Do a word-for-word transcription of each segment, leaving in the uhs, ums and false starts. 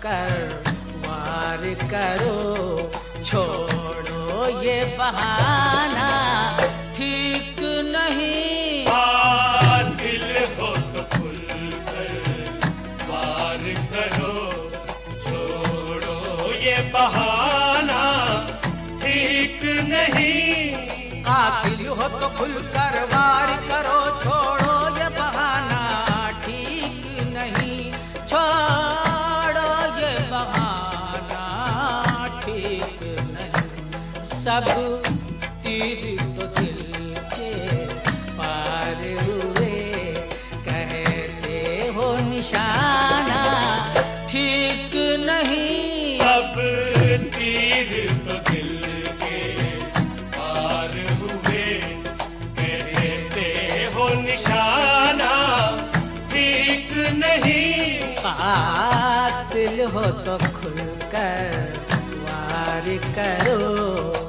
कर वार करो, छोड़ो ये बहाना ठीक नहीं। आ, दिल हो तो खुल कर वार करो, छोड़ो ये बहाना ठीक नहीं। आ, दिल हो तो खुल कर वार करो, छोड़ो ये बहाना ठीक नहीं। छोड़ो ये बहाना ठीक नहीं। सब तीर तो दिल के पार हुए, कहते हो निशाना ठीक नहीं। सब तीर तो दिल के पार हुए, कहते हो निशाना ठीक नहीं। कातिल हो तो खुलकर वार करो।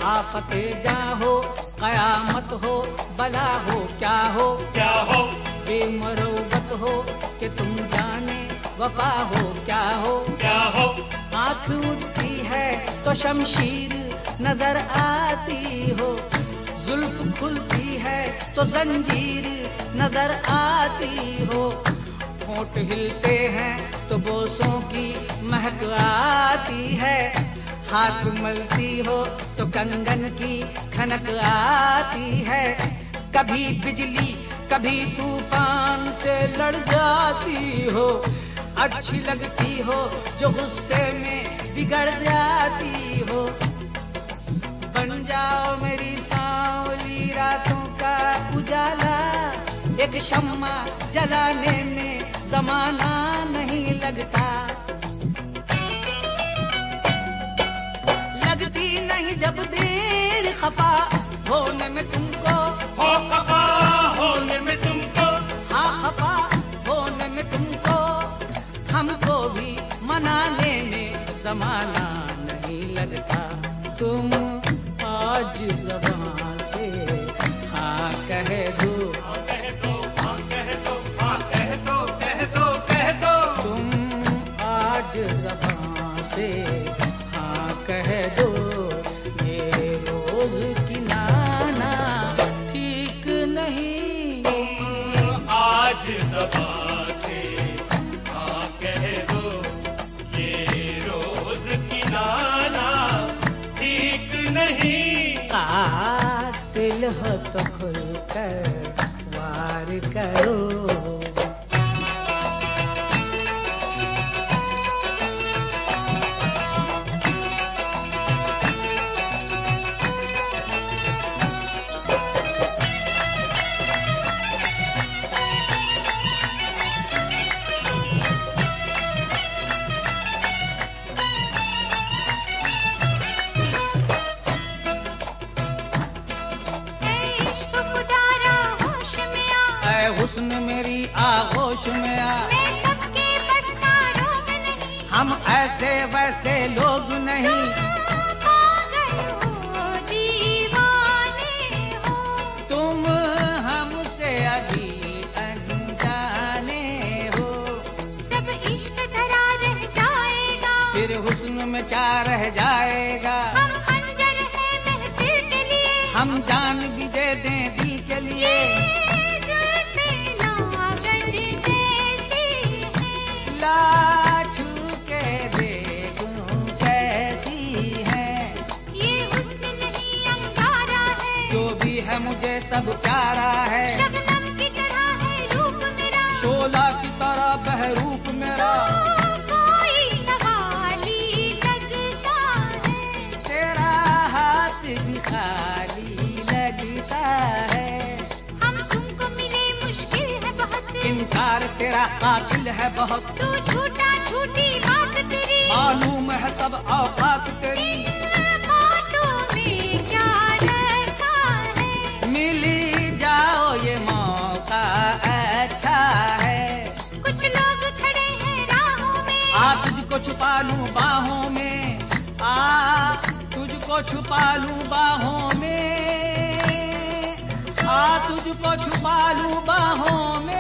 आफते जहाँ हो, कयामत हो, बला हो, क्या हो, क्या हो, बेमरोवत हो कि तुम जाने, वफा हो, क्या हो, क्या हो, आँख उठती है तो शमशीर नजर आती हो, जुल्फ खुलती है तो जंजीर नजर आती हो, होंठ हिलते हैं तो बोसों की महक आती है, हाथ मलती हो तो कंगन की खनक आती है, कभी बिजली कभी तूफान से लड़ जाती हो, अच्छी लगती हो जो गुस्से में बिगड़ जाती हो, बन जाओ मेरी सांवली रातों का उजाला, एक शम्मा जलाने में जमाना नहीं लगता, लगती नहीं जब देर खफा होने में तुमको, हो खफा होने में तुमको, हाँ खफा होने में तुमको, हमको भी मनाने में जमाना नहीं लगता, तुम आज ज़बान से हाँ कह दो, हाँ कह दो, हाँ कह दो, हाँ कह दो, कह दो, कह दो, तुम आज ज़बान से हाँ कह दो, ये रोज की नाना ठीक नहीं, तुम आज ज़बान से हाँ कह दो, ये रोज की नाना ठीक नहीं, कातिल हो तो खुलकर वार करो, हुस्न मेरी आगोश में आ, मैं सबके बस का रोग नहीं, हम ऐसे वैसे लोग नहीं, पागल हो दीवाने हो, तुम हमसे अभी अनजाने हो, सब इश्क धरा रह जाएगा, फिर हुस्न में क्या रह जाएगा, हम खंजर है महफिल के लिए, हम जान भी दे दें दिल के लिए, लाछू के देखूं कैसी है, ये हुस्न नहीं अंगारा है, जो भी है मुझे सब प्यारा है, शबनम की तरह है रूप मेरा, शोला की तरह बहरूप मेरा, कोई सवाली लगता है, तेरा हाथ भी खाली लगता है, हम तुमको मिले मुश्किल है बहुत, इनकार तेरा कातिल है बहुत, तू झूठा झूठी बात तेरी, मालूम है सब औकात तेरी, बातों में क्या रखा है, मिली जाओ ये मौका अच्छा है, कुछ लोग खड़े हैं राहों में, आ तुझको छुपा लूं बाहों में, आ तुझको छुपा लूं बाहों में, आ तुझको छुपा लूं बाहों में,